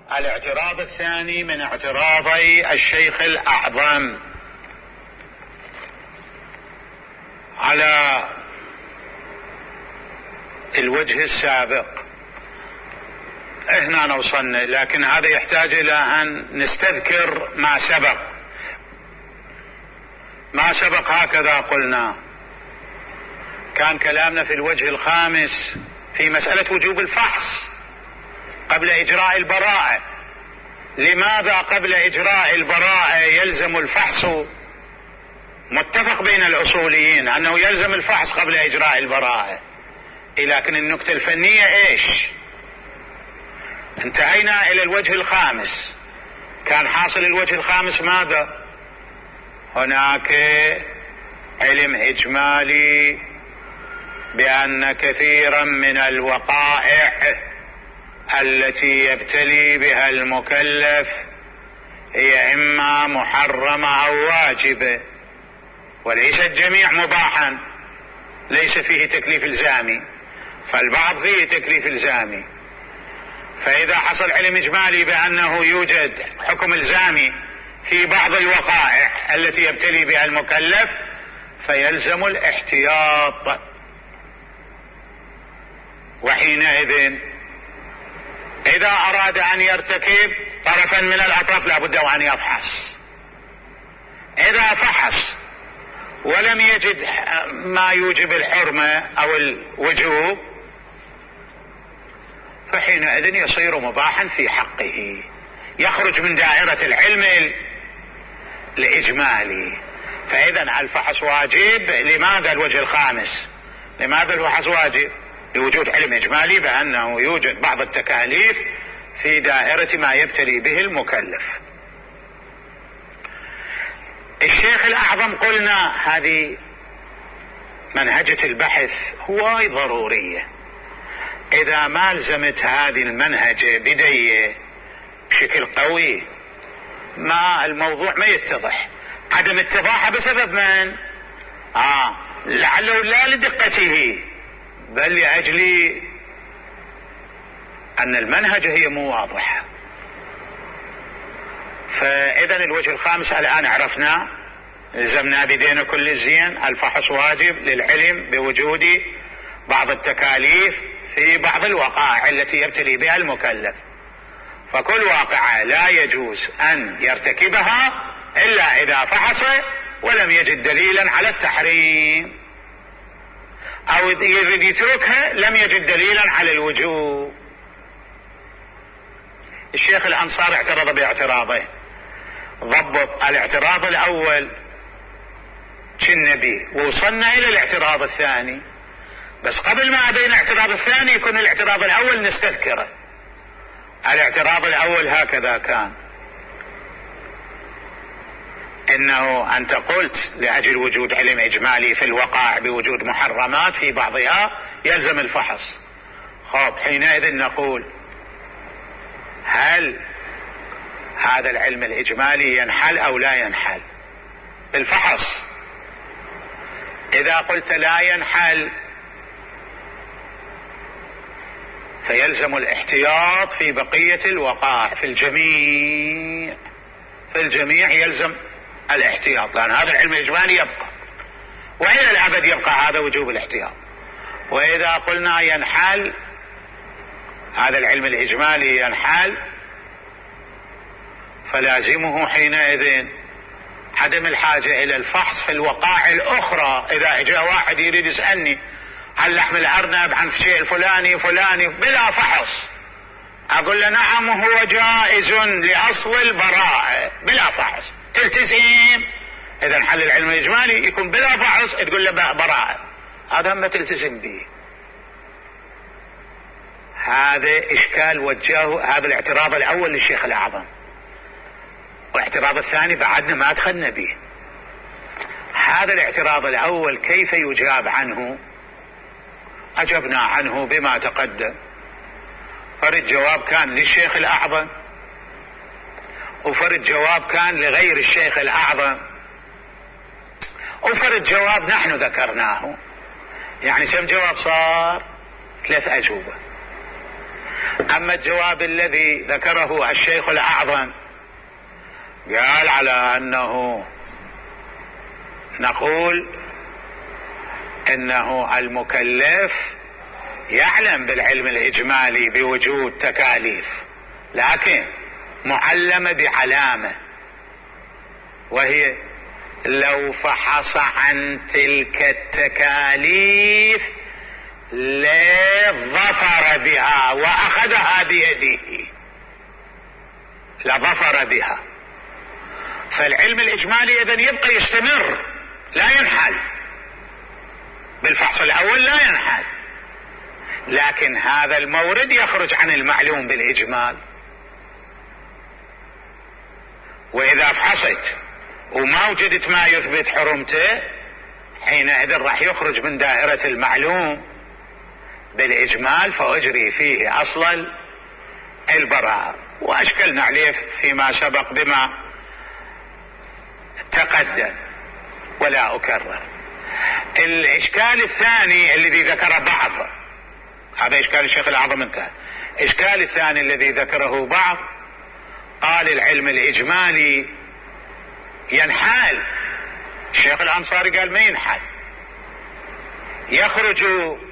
الاعتراض الثاني من اعتراضي الشيخ الأعظم على الوجه السابق. هنا وصلنا، لكن هذا يحتاج إلى أن نستذكر ما سبق هكذا قلنا. كان كلامنا في الوجه الخامس في مسألة وجوب الفحص قبل إجراء البراءة. لماذا قبل إجراء البراءة يلزم الفحص؟ متفق بين الأصوليين أنه يلزم الفحص قبل إجراء البراءة، لكن النكتة الفنية إيش؟ انتهينا إلى الوجه الخامس. كان حاصل الوجه الخامس ماذا؟ هناك علم إجمالي بأن كثيرا من الوقائع التي يبتلي بها المكلف هي إما محرمة أو واجبة، وليس الجميع مباحا، ليس فيه تكليف إلزامي، فالبعض فيه تكليف إلزامي. فإذا حصل علم إجمالي بأنه يوجد حكم إلزامي في بعض الوقائع التي يبتلي بها المكلف فيلزم الاحتياط. وحينئذ إذا أراد أن يرتكب طرفا من الأطراف لابد أن يفحص. إذا فحص ولم يجد ما يوجب الحرمة أو الوجوب فحينئذ يصير مباحا في حقه، يخرج من دائرة العلم الإجمالي. فإذا الفحص واجب. لماذا الوجه الخامس؟ لماذا الفحص واجب؟ لوجود علم إجمالي بأنه يوجد بعض التكاليف في دائرة ما يبتلي به المكلف. الشيخ الأعظم قلنا هذه منهجة البحث هواي ضرورية. إذا ما لزمت هذه المنهجة بداية بشكل قوي ما الموضوع ما يتضح. عدم اتضاحه بسبب من؟ لعله لا لدقته بل لأجل أن المنهجة هي مو واضحة. فإذا الوجه الخامس الآن عرفنا، لزمنا بدينا كل الزين. الفحص واجب للعلم بوجود بعض التكاليف في بعض الوقائع التي يبتلي بها المكلف، فكل واقعة لا يجوز أن يرتكبها إلا إذا فحص ولم يجد دليلا على التحريم، أو يريد يتركها لم يجد دليلا على الوجوب. الشيخ الأنصار اعترض باعتراضه. ضبط الاعتراض الأول كنا به ووصلنا إلى الاعتراض الثاني، بس قبل ما أبين الاعتراض الثاني يكون الاعتراض الأول نستذكره. الاعتراض الأول هكذا كان: إنه أنت قلت لأجل وجود علم إجمالي في الوقائع بوجود محرمات في بعضها يلزم الفحص. خب حينئذ نقول هل هذا العلم الإجمالي ينحل أو لا ينحل بالفحص؟ إذا قلت لا ينحل فيلزم الاحتياط في بقية الوقائع. في الجميع يلزم الاحتياط، لأن هذا العلم الإجمالي يبقى وإلى الأبد يبقى هذا وجوب الاحتياط. وإذا قلنا ينحل هذا العلم الإجمالي ينحل فلازمه حينئذ عدم الحاجة إلى الفحص في الوقائع الأخرى. إذا جاء واحد يريد يسألني عن لحم الأرنب عن الشيء الفلاني بلا فحص، أقول له نعم هو جائز لأصل البراءة بلا فحص، تلتزم. إذا حل العلم الإجمالي يكون بلا فحص تقول له براءة، هذا ما تلتزم به. هذا إشكال وجهه هذا الاعتراض الأول للشيخ الأعظم، والاعتراض الثاني بعدنا ما أدخلنا به. هذا الاعتراض الأول كيف يجاب عنه؟ أجبنا عنه بما تقدم. فرد جواب كان للشيخ الأعظم وفرد جواب كان لغير الشيخ الأعظم وفرد جواب نحن ذكرناه. يعني كم جواب صار؟ 3 أجوبة. أما الجواب الذي ذكره الشيخ الأعظم قال على أنه نقول إنه المكلف يعلم بالعلم الإجمالي بوجود تكاليف، لكن معلم بعلامة، وهي لو فحص عن تلك التكاليف لظفر بها وأخذها بيده، لظفر بها. فالعلم الإجمالي إذن يبقى يستمر لا ينحل، بالفحص الأول لا ينحل، لكن هذا المورد يخرج عن المعلوم بالإجمال. وإذا فحصت وما وجدت ما يثبت حرمته حينئذ راح يخرج من دائرة المعلوم بالإجمال، فأجري فيه أصل البراءة. وأشكلنا عليه فيما سبق بما تقدم ولا أكرر. الإشكال الثاني الذي ذكر بعض، هذا إشكال الشيخ الأعظم انتهى. الإشكال الثاني الذي ذكره بعض قال العلم الإجمالي ينحال. الشيخ الأنصاري قال ما ينحال، يخرج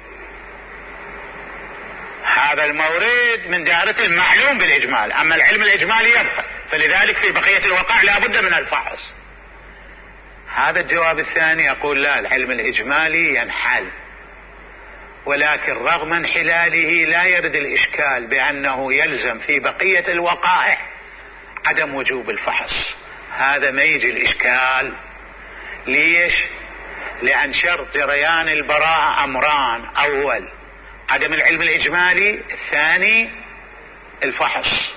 هذا المورد من دائرة المعلوم بالإجمال، أما العلم الإجمالي يبقى، فلذلك في بقية الوقائع لا بد من الفحص. هذا الجواب الثاني يقول لا، العلم الإجمالي ينحل، ولكن رغم انحلاله لا يرد الإشكال بأنه يلزم في بقية الوقائع عدم وجوب الفحص. هذا ما يجي الإشكال. ليش؟ لأن شرط جريان البراءة أمران: أول عدم العلم الإجمالي، الثاني الفحص.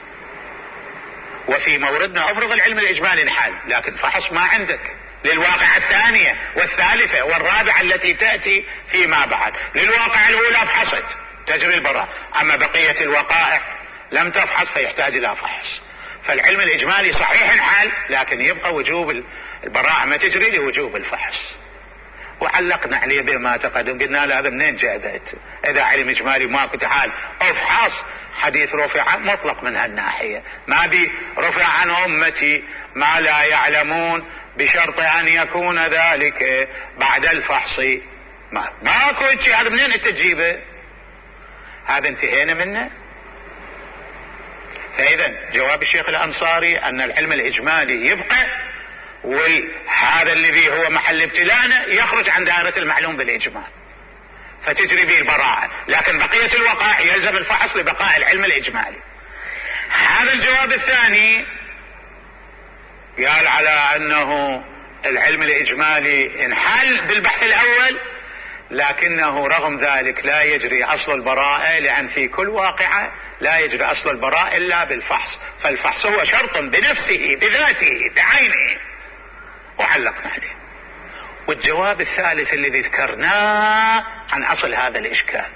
وفي موردنا أفرض العلم الإجمالي انحل، لكن فحص ما عندك للواقعة الثانية والثالثة والرابعة التي تأتي فيما بعد. للواقعة الأولى فحصت تجري البراءة، أما بقية الوقائع لم تفحص فيحتاج إلى فحص. فالعلم الإجمالي صحيح انحل، لكن يبقى وجوب البراءة ما تجري لوجوب الفحص. وعلقنا عليه بما تقدم، قلنا له هذا منين جاءت؟ إذا علم إجمالي ماكو تعال افحص، حديث رفع مطلق من هالناحية، ما بي رفع عن أمتي ما لا يعلمون بشرط أن يكون ذلك بعد الفحص. ماكو شيء، هذا منين انت تجيبه؟ هذا انتهينا منه. فإذا جواب الشيخ الأنصاري أن العلم الإجمالي يبقى، وهذا الذي هو محل ابتلاءنا يخرج عن دائرة المعلوم بالإجمال فتجري به البراءة، لكن بقية الوقائع يلزم الفحص لبقاء العلم الإجمالي. هذا الجواب الثاني قال على أنه العلم الإجمالي انحل بالبحث الأول، لكنه رغم ذلك لا يجري أصل البراءة، لأن في كل واقعة لا يجري أصل البراءة إلا بالفحص، فالفحص هو شرط بنفسه بذاته بعينه، وعلقنا عليه. والجواب الثالث الذي ذكرناه عن أصل هذا الإشكال.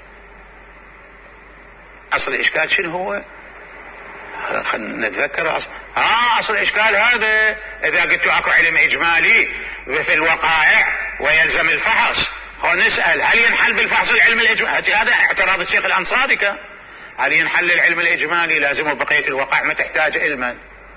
أصل الإشكال شنو هو؟ خلنا نتذكر أصل الإشكال هذا. إذا قلت أكو علم إجمالي في الوقائع ويلزم الفحص، خلنا نسأل هل ينحل بالفحص العلم الإجمالي؟ هذا اعتراض الشيخ الأنصاري، هل ينحل العلم الإجمالي لازم بقية الوقائع ما تحتاج علما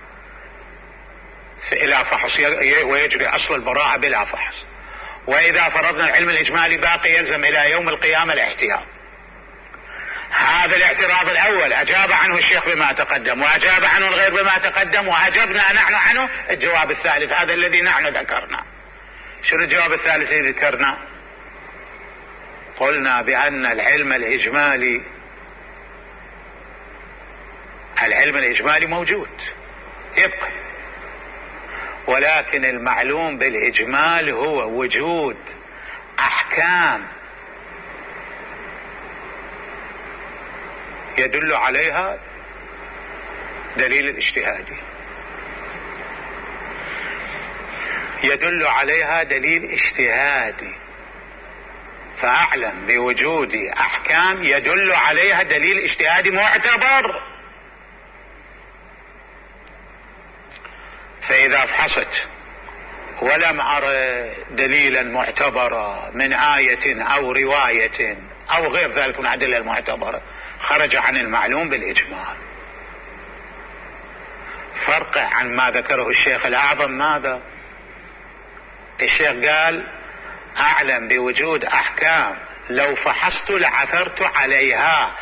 إلى فحص ويجري أصل البراءة بلا فحص. وإذا فرضنا العلم الإجمالي باقي يلزم إلى يوم القيامة الاحتياط. هذا الاعتراض الأول أجاب عنه الشيخ بما تقدم، وأجاب عنه الغير بما تقدم، وأجبنا نحن عنه الجواب الثالث هذا الذي نحن ذكرنا. شنو الجواب الثالث الذي ذكرنا؟ قلنا بأن العلم الإجمالي موجود يبقى، ولكن المعلوم بالإجمال هو وجود أحكام يدل عليها دليل الاجتهادي، يدل عليها دليل اجتهادي، فأعلم بوجود أحكام يدل عليها دليل اجتهادي معتبر. فإذا فحصت ولم أرى دليلا معتبرا من آية أو رواية أو غير ذلك من الأدلة المعتبرة، خرج عن المعلوم بالإجمال. فرقه عن ما ذكره الشيخ الأعظم ماذا؟ الشيخ قال أعلم بوجود أحكام لو فحصت لعثرت عليها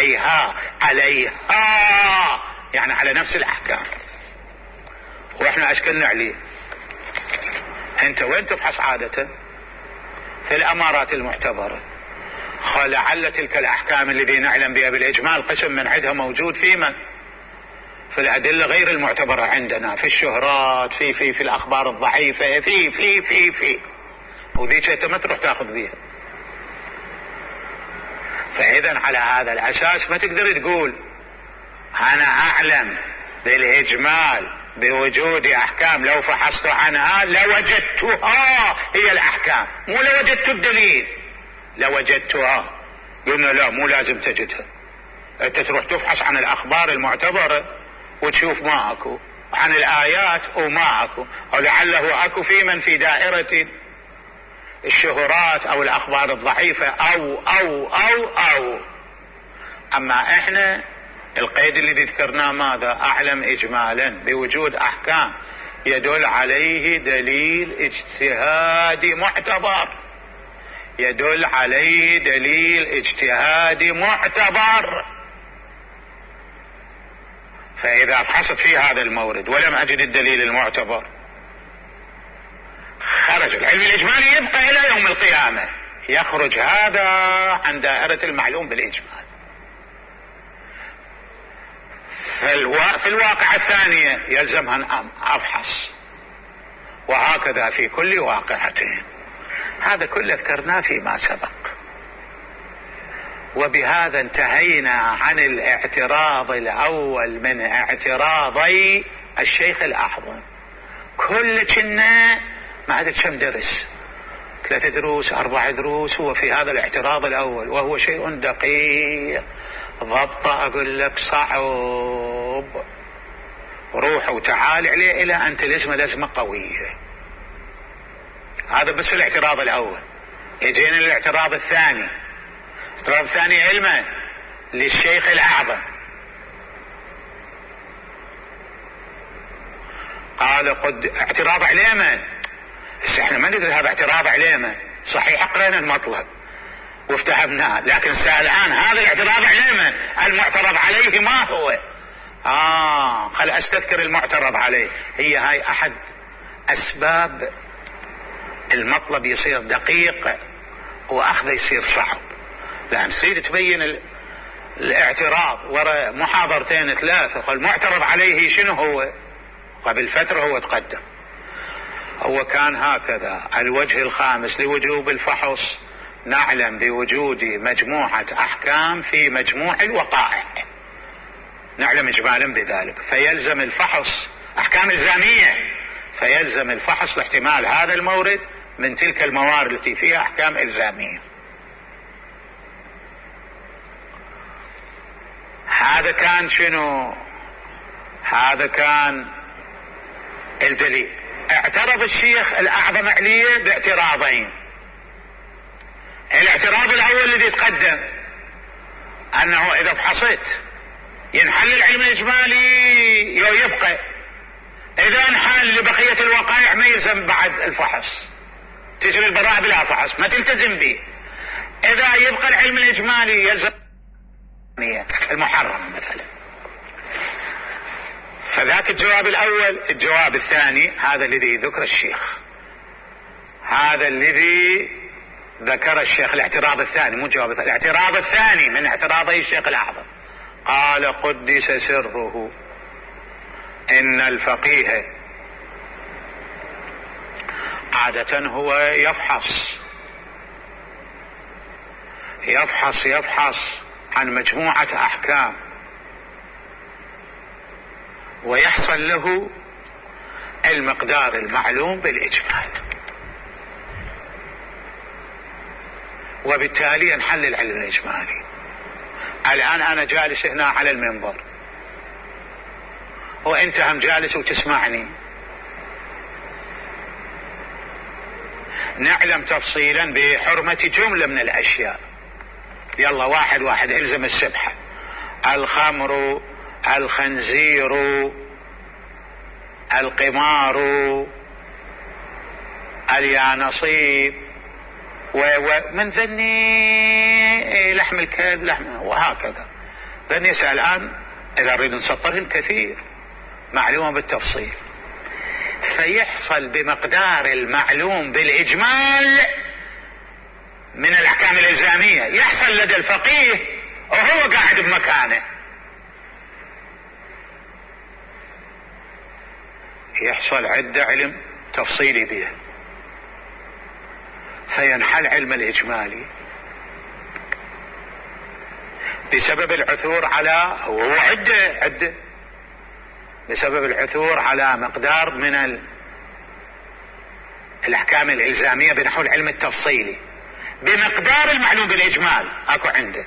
يعني على نفس الأحكام. وإحنا أشكلنا عليه. أنت وين تبحث عادة؟ في الأمارات المعتبرة. لعل تلك الأحكام الذي نعلم بها بالإجمال قسم من عدها موجود في الأدلة غير المعتبرة عندنا، في الشهرات، في الأخبار الضعيفة، في وذيك أنت ما تروح تأخذ بها. فإذا على هذا الأساس ما تقدر تقول أنا أعلم بالإجمال بوجود أحكام لو فحصت عنها لوجدتها هي الأحكام، مو لوجدت الدليل، لوجدتها. قلنا لا، مو لازم تجدها. أنت تروح تفحص عن الأخبار المعتبرة وتشوف ما أكو، عن الآيات وما أكو، أو لعله أكو في دائرة الشهرات أو الأخبار الضعيفة أو. أما إحنا القيد الذي ذكرناه ماذا؟ أعلم إجمالا بوجود أحكام يدل عليه دليل اجتهادي معتبر. فإذا بحثت في هذا المورد ولم أجد الدليل المعتبر، خرج العلم الإجمالي، يبقى إلى يوم القيامة يخرج هذا عن دائرة المعلوم بالإجمال. في الواقع الثانية يلزم أن أفحص، وهكذا في كل واقعة. هذا كله ذكرناه فيما سبق. وبهذا انتهينا عن الاعتراض الأول من اعتراضي الشيخ الأعظم. كل كنا ما أدري كم درس، 3 دروس 4 دروس هو في هذا الاعتراض الأول، وهو شيء دقيق ضبطه أقول لك صعب. روح وتعال عليه إلى أن تلزم لزمة قوية. هذا بس الاعتراض الأول. يجينا الاعتراض الثاني. الاعتراض الثاني علما للشيخ الأعظم، قال اعتراض عليه من؟ بس احنا ما ندري هذا اعتراض عليه من. صحيح قرينا المطلب وافتهمناه، لكن الآن هذا الاعتراض عليه من؟ المعترض عليه ما هو؟ خل استذكر المعترض عليه. هي هاي أحد أسباب المطلب يصير دقيق وأخذ يصير صعب. لأن تريد تبين الاعتراض وراء محاضرتين 3، المعترض عليه شنو هو؟ قبل فترة هو تقدم، هو كان هكذا. الوجه الخامس لوجوب الفحص: نعلم بوجود مجموعة أحكام في مجموع الوقائع، نعلم إجمالا بذلك، فيلزم الفحص أحكام إلزامية، فيلزم الفحص لاحتمال هذا المورد من تلك الموارد التي فيها أحكام إلزامية. هذا كان شنو؟ هذا كان الدليل. اعترض الشيخ الأعظم عليه باعتراضين. الاعتراض الأول الذي تقدم أنه إذا فحصت ينحل العلم الإجمالي يبقى، إذا انحل لبقية الوقائع ما يلزم بعد الفحص، تجري البراءة بلا فحص، ما تلتزم به. إذا يبقى العلم الإجمالي يلزم المحرم مثلا. فذاك الجواب الأول. الجواب الثاني هذا الذي ذكر الشيخ، هذا الذي ذكر الشيخ، الاعتراض الثاني، مو الجواب الثاني، الاعتراض الثاني من اعتراضي الشيخ الأعظم. قال قدس سره إن الفقيه عادة هو يفحص عن مجموعة أحكام، ويحصل له المقدار المعلوم بالإجمال، وبالتالي ينحل العلم الإجمالي. الآن أنا جالس هنا على المنبر وأنت هم جالس وتسمعني، نعلم تفصيلا بحرمة جملة من الأشياء. يلا واحد الزم السبحة، الخمر، الخنزير، القمار، اليانصيب، ومن ذني لحم الكلب، وهكذا. بالنسبة الآن إذا نريد نسطرهم كثير معلومة بالتفصيل، فيحصل بمقدار المعلوم بالإجمال من الأحكام الإلزامية، يحصل لدى الفقيه وهو قاعد بمكانه، يحصل عدة علم تفصيلي به، فينحل علم الإجمالي بسبب العثور على، وهو عدة بسبب العثور على مقدار من الأحكام الإلزامية بنحو العلم التفصيلي بمقدار المعلوم بالإجمال أكو عنده.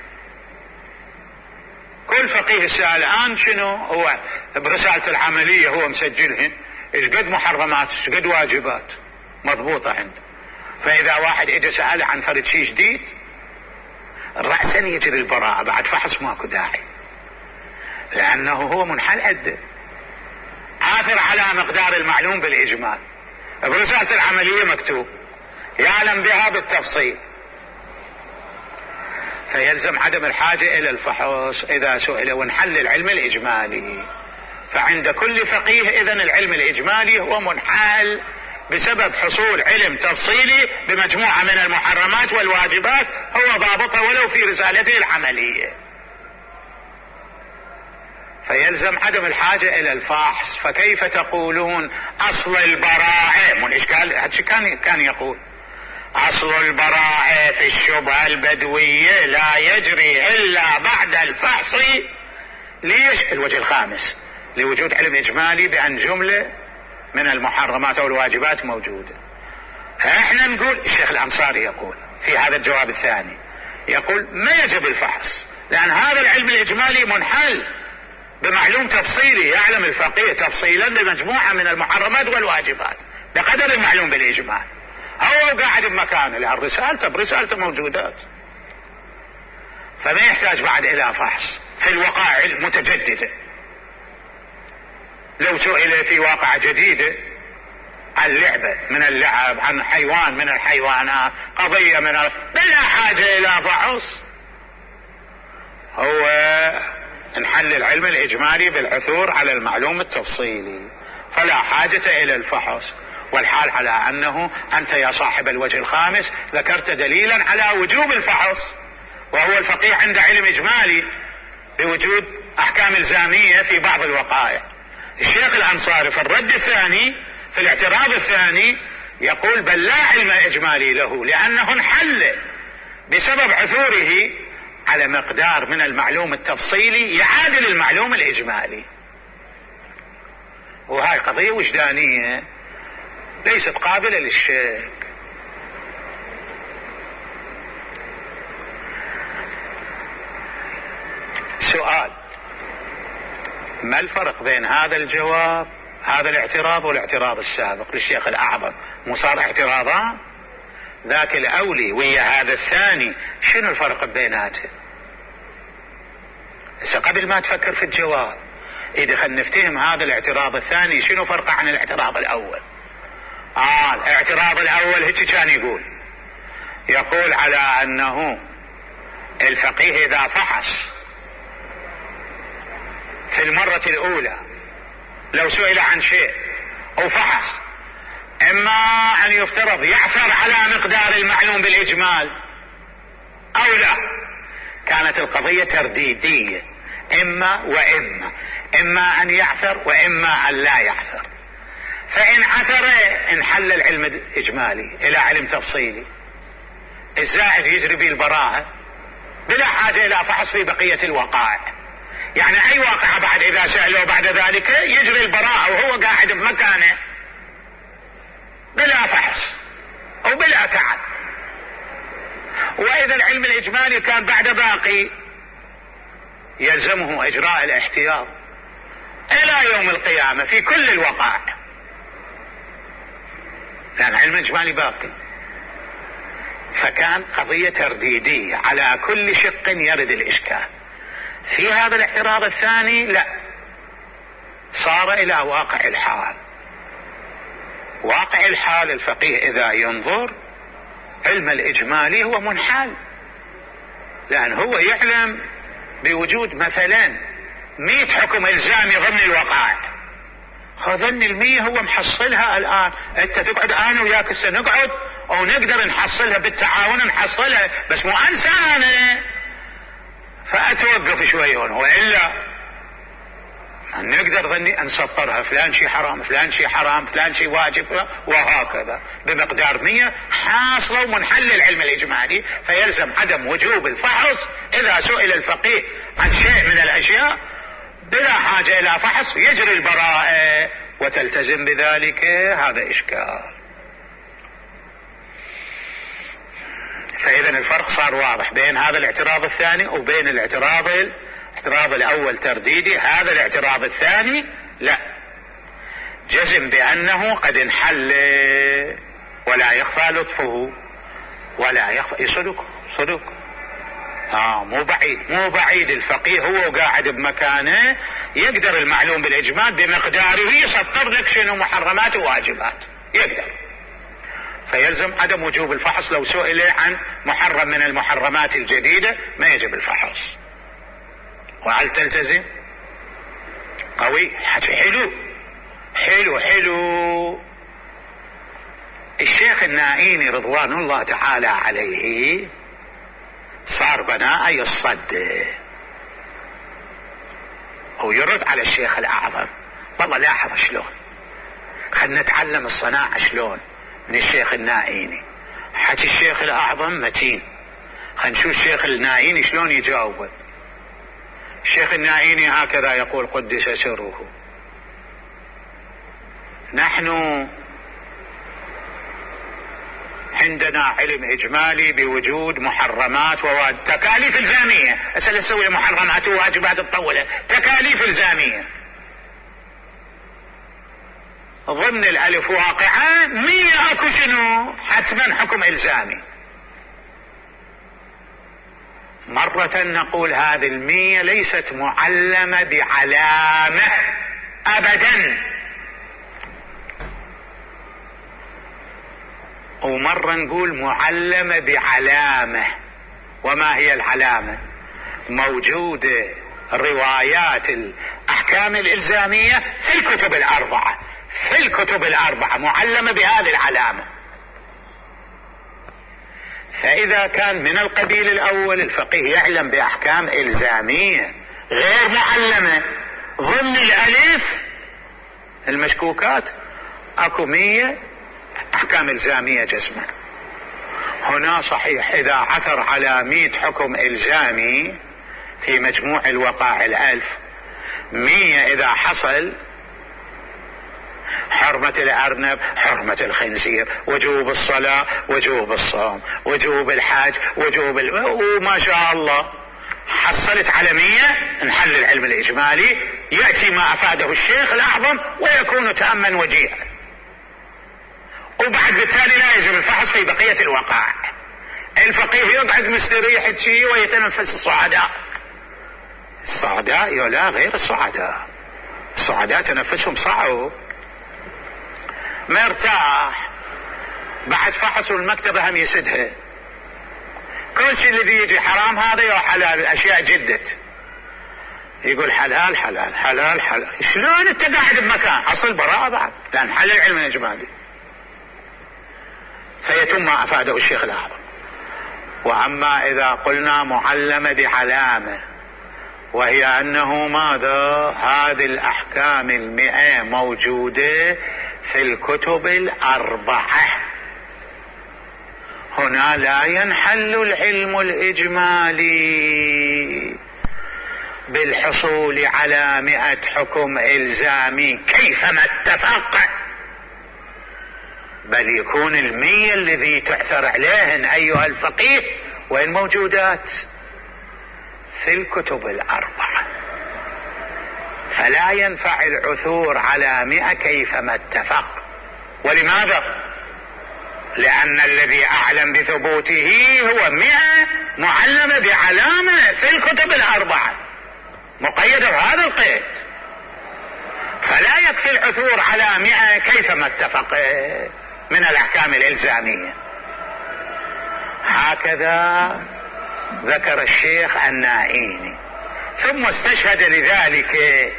كل فقيه السائل الآن شنو هو برسالة العملية هو مسجلهن ايش قد محرمات ايش قد واجبات مضبوطة عنده، فإذا واحد اجى سأله عن فرد شيء جديد رأسا يجري البراءة بعد فحص ماكو داعي، لأنه هو منحل عده عاثر على مقدار المعلوم بالإجمال. برسالة العملية مكتوب يعلم بها بالتفصيل، فيلزم عدم الحاجة إلى الفحص إذا سئل ونحل العلم الإجمالي. فعند كل فقيه إذن العلم الإجمالي هو منحل بسبب حصول علم تفصيلي بمجموعة من المحرمات والواجبات هو ضابطها ولو في رسالته العملية، فيلزم عدم الحاجة إلى الفحص. فكيف تقولون أصل البراءة من إشكال كان يقول أصل البراءة في الشبهة البدوية لا يجري إلا بعد الفحص. ليش؟ الوجه الخامس لوجود علم إجمالي بأن جملة من المحرمات أو الواجبات موجودة. احنا نقول الشيخ الأنصاري يقول في هذا الجواب الثاني يقول ما يجب الفحص، لأن هذا العلم الإجمالي منحل بمعلوم تفصيلي، يعلم الفقيه تفصيلا بمجموعة من المحرمات والواجبات بقدر المعلوم بالإجمال. هو قاعد بمكانه لأن رسالته موجودات، فما يحتاج بعد إلى فحص في الوقائع المتجددة. لو سئل في واقعة جديدة عن لعبة من اللعب، عن حيوان من الحيوانات، قضية بلا حاجة إلى فحص، هو نحل العلم الإجمالي بالعثور على المعلوم التفصيلي، فلا حاجة إلى الفحص. والحال على أنه أنت يا صاحب الوجه الخامس ذكرت دليلا على وجوب الفحص، وهو الفقيه عنده علم إجمالي بوجود أحكام إلزامية في بعض الوقائع. الشيخ الأنصاري في الرد الثاني في الاعتراض الثاني يقول بل لا علم إجمالي له، لأنه انحل بسبب عثوره على مقدار من المعلوم التفصيلي يعادل المعلوم الإجمالي. وهاي قضية وجدانية ليست قابلة للشك. سؤال: ما الفرق بين هذا الجواب هذا الاعتراض والاعتراض السابق للشيخ الأعظم؟ مو صار اعتراضان، ذاك الأولي ويا هذا الثاني، شنو الفرق بيناتهم؟ هسه قبل ما تفكر في الجواب إذا خلنا نفتهم هذا الاعتراض الثاني شنو فرقه عن الاعتراض الأول. الاعتراض الأول هيك كان يقول على أنه الفقيه إذا فحص في المرة الأولى لو سئل عن شيء أو فحص، إما أن يفترض يعثر على مقدار المعلوم بالإجمال أو لا، كانت القضية ترديدية، إما أن يعثر وإما أن لا يعثر. فإن عثر انحل العلم الإجمالي إلى علم تفصيلي، الزائد يجري به البراءة بلا حاجة إلى فحص في بقية الوقائع. يعني أي واقعة بعد إذا سألوا بعد ذلك يجري البراءة وهو قاعد بمكانه بلا فحص أو بلا تعب. وإذا العلم الإجمالي كان بعد باقي يلزمه إجراء الاحتياط إلى يوم القيامة في كل الوقائع، لأن العلم الإجمالي باقي. فكان قضية ترديدية على كل شق يرد الإشكال. في هذا الاعتراض الثاني لا، صار إلى واقع الحال. واقع الحال الفقيه إذا ينظر علم الإجمالي هو منحل، لأن هو يعلم بوجود مثلا 100 حكم إلزامي ضمن الوقائع، خذني 100 هو محصلها الآن، أنت تقعد أنا وياك سنقعد أو نقدر نحصلها بالتعاون، نحصلها بس مو أنسى أنا فأتوقف شوي هون، وإلا نقدر ظني أن نسطرها فلان شيء حرام فلان شيء حرام فلان شيء واجب وهكذا بمقدار 100 حاصلة ومنحل العلم الإجمالي، فيلزم عدم وجوب الفحص إذا سئل الفقيه عن شيء من الأشياء بلا حاجة إلى فحص يجري البراءة وتلتزم بذلك. هذا إشكال. فإذا الفرق صار واضح بين هذا الاعتراض الثاني وبين الاعتراض الأول ترديدي. هذا الاعتراض الثاني لا، جزم بأنه قد انحل ولا يخفى لطفه ولا يخفى صدق مو بعيد الفقيه هو قاعد بمكانه يقدر المعلوم بالإجمال بمقداره يسطر لك شنو محرمات وواجبات يقدر، فيلزم عدم وجوب الفحص. لو سئل عن محرم من المحرمات الجديدة ما يجب الفحص. وهل تلتزم؟ قوي. حلو. الشيخ النائيني رضوان الله تعالى عليه صار بناء يصد أو يرد على الشيخ الأعظم. والله لاحظ شلون، خلنا نتعلم الصناعة شلون من الشيخ النائيني. حكي الشيخ الأعظم متين، خلنا نشوف الشيخ النائيني شلون يجاوب. الشيخ النائيني هكذا يقول قدس سره: نحن عندنا علم إجمالي بوجود محرمات تكاليف إلزامية. أسأل تسوي محرمات وواجبات تطولة، تكاليف إلزامية ضمن الألف واقعة 100 أكو شنو حتما حكم إلزامي. مرة نقول هذه 100 ليست معلمة بعلامة أبدا، ومرة نقول معلمة بعلامة. وما هي العلامة؟ موجودة روايات الأحكام الإلزامية في الكتب الأربعة معلمة بهذه العلامة. فإذا كان من القبيل الأول الفقيه يعلم بأحكام إلزامية غير معلمة ضمن الألف المشكوكات، أكو 100 أحكام إلزامية جزمة. هنا صحيح إذا عثر على 100 حكم إلزامي في مجموع الوقائع 1000، 100 إذا حصل حرمة الأرنب، حرمة الخنزير، وجوب الصلاة، وجوب الصوم، وجوب الحج، وما شاء الله حصلت على 100 انحل العلم الإجمالي. يأتي ما أفاده الشيخ الأعظم ويكون تأما وجيها، وبعد بالتالي لا يجب الفحص في بقية الوقائع. الفقيه يقعد مستريح شيء ويتنفس الصعداء يلا غير الصعداء تنفسهم صعب مرتاح. بعد فحص المكتبة هم يسدها، كل شيء الذي يجي حرام هذا يا حلال، الأشياء جدت يقول حلال حلال حلال حلال. شلون انت قاعد بمكان اصل براءة بعد، لأن حل العلم الإجمالي. فيتم ما أفاده الشيخ الأعظم. وأما إذا قلنا معلمة بعلامة، وهي أنه ماذا؟ هذه الأحكام 100 موجودة في الكتب الأربعة، هنا لا ينحل العلم الإجمالي بالحصول على 100 حكم إلزامي كيفما اتفق، بل يكون 100 الذي تعثر عليهن أيها الفقيه وين موجودات؟ في الكتب الأربعة. فلا ينفع العثور على 100 كيفما اتفق. ولماذا؟ لأن الذي أعلم بثبوته هو 100 معلمة بعلامة في الكتب الأربعة. مقيدة بهذا القيد، فلا يكفي العثور على 100 كيفما اتفق من الأحكام الإلزامية. هكذا ذكر الشيخ النائيني، ثم استشهد لذلك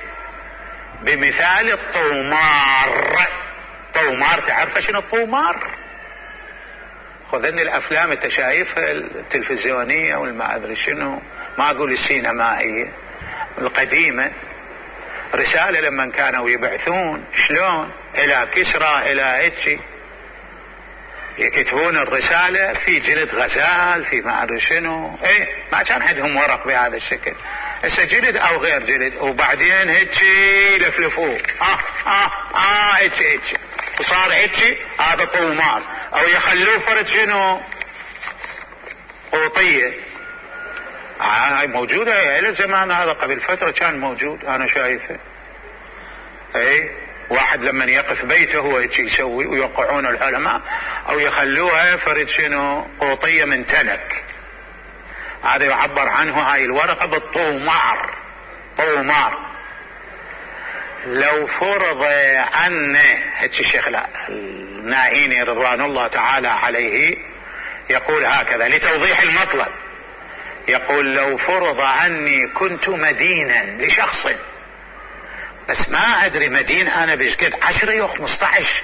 بمثال الطومار. طومار، تعرف شنو الطومار؟ خذني الأفلام انت شايفها التلفزيونية والما أدري شنو، ما أقول السينمائية القديمة، رسالة لما كانوا يبعثون شلون إلى كسرى إلى هيك يكتبون الرسالة في جلد غزال في ما أدري شنو، ما كان عندهم ورق بهذا الشكل، هسه جلد أو غير جلد، وبعدين هيك يلفلفوه هيك وصار هيك، هذا طومار. أو يخلوه فرد شنو قوطية، هاي موجودة إلى زمان هذا، قبل فترة كان موجود أنا شايفه. واحد لما يقف بيته هو يسوي، ويوقعون العلماء او يخلوها فرد شنو قوطية من تنك، هذا يعبر عنه هاي الورقة بالطومار. طومار. لو فرض أن الشيخ النائيني رضوان الله تعالى عليه يقول هكذا لتوضيح المطلب، يقول لو فرض أني كنت مدينا لشخص، بس ما أدري مدين أنا بشكل 10 و 15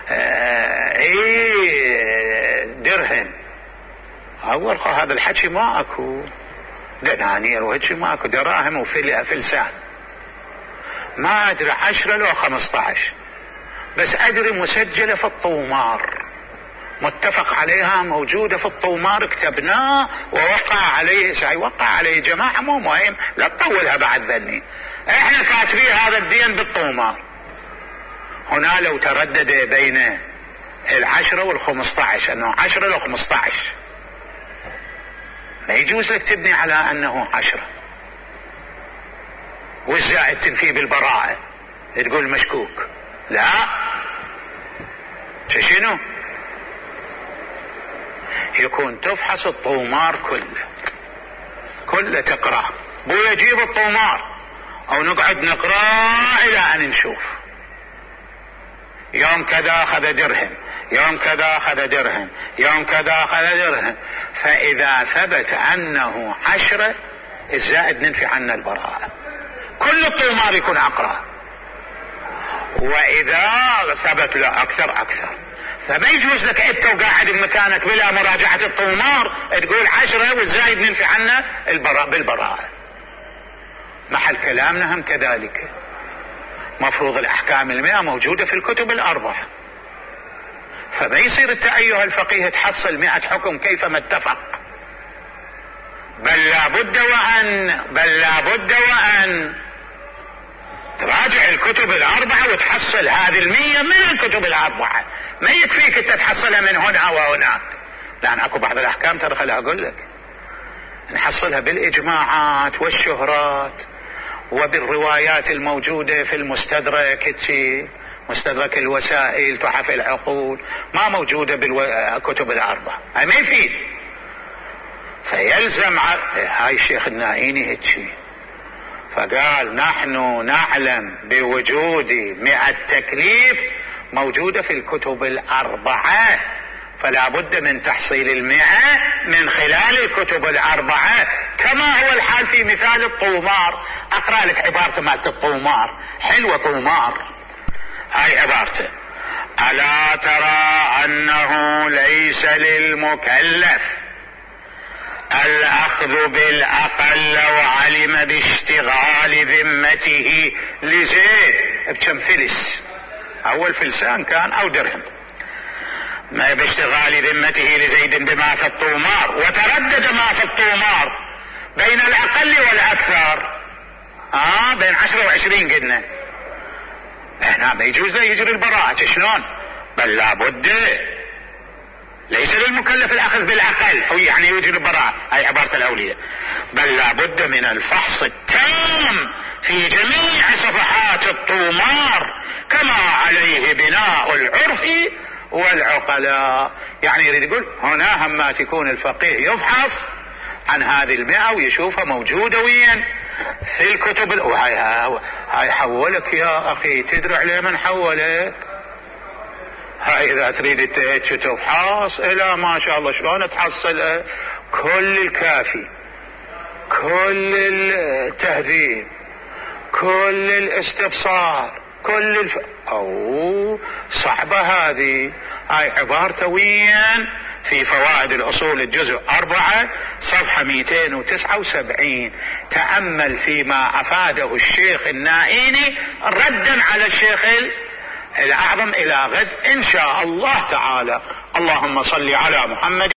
درهم، أول هذا الحكي ما أكو دنانير وهكي، ما أكو دراهم وفلسان، ما أدري 10 لو 15، بس أدري مسجلة في الطومار، متفق عليها، موجودة في الطومار، كتبناه ووقع عليه، سيوقع عليه جماعة، مو مهم، لا تطولها بعد ذني، احنا كاتبين هذا الدين بالطومار. هنا لو تردد بين 10 و15، انه 10 لو 15، ما يجوز لك تبني على انه 10، والزائد تنفي بالبراءة تقول مشكوك، لا، شنو يكون تفحص الطومار كله تقرأ، بو يجيب الطومار او نقعد نقرأ الى ان نشوف يوم كذا اخذ درهم، يوم كذا اخذ درهم، يوم كذا اخذ درهم، فاذا ثبت انه 10 الزائد ننفي عنه البراءة، كل الطومار يكون اقرأ، واذا ثبت له اكثر، فما يجوز لك انت وقاعد بمكانك بلا مراجعة الطومار تقول 10 والزائد ننفي عنه بالبراءة. محل كلامنا هم كذلك، مفروض الأحكام 100 موجودة في الكتب 4، فما يصير انت أيها الفقيه تحصل 100 حكم كيفما اتفق، بل لابد وأن تراجع الكتب 4 وتحصل هذه 100 من الكتب 4، ما يكفيك انت تحصلها من هنا وهناك، لأن اكو بعض الأحكام ترى خليني أقول لك نحصلها بالإجماعات والشهرات وبالروايات الموجودة في المستدرك، مستدرك الوسائل، تحف العقول، ما موجودة بالكتب 4، هاي ما يفيد. فيلزم هاي الشيخ النائيني هيك، فقال نحن نعلم بوجود 100 تكليف موجودة في الكتب 4، فلا بد من تحصيل 100 من خلال الكتب 4، كما هو الحال في مثال الطومار. اقرأ لك عبارته مالت الطومار، حلوة طومار، هاي عبارته: ألا ترى أنه ليس للمكلف الأخذ بالأقل لو علم باشتغال ذمته لزيد بكم فلس، أول فلسان كان أو درهم، ما باشتغال ذمته لزيد بما في الطومار، وتردد ما في الطومار بين الأقل والأكثر، بين 10 و20 قلنا، هنا ما يجوز له يجري البراءة، شلون؟ بل لابد ليس للمكلف الأخذ بالأقل، أو يعني يجري البراءة، هاي عبارة الأولية، بل لابد من الفحص التام في جميع صفحات الطومار كما عليه بناء العرف والعقلاء. يعني يريد يقول هنا هما تكون الفقيه يفحص عن هذه 100 ويشوفها موجودة وين في الكتب. هاي حولك يا أخي، تدري عليه من حولك؟ هاي إذا تريد تفحص إلى ما شاء الله شلون تحصل كل الكافي، كل التهذيب، كل الاستبصار، كل صعبة هذه. هاي عبارته وين؟ في فوائد الأصول الجزء 4 صفحة 279. تأمل فيما أفاده الشيخ النائيني ردا على الشيخ الأعظم. إلى غد إن شاء الله تعالى. اللهم صل على محمد.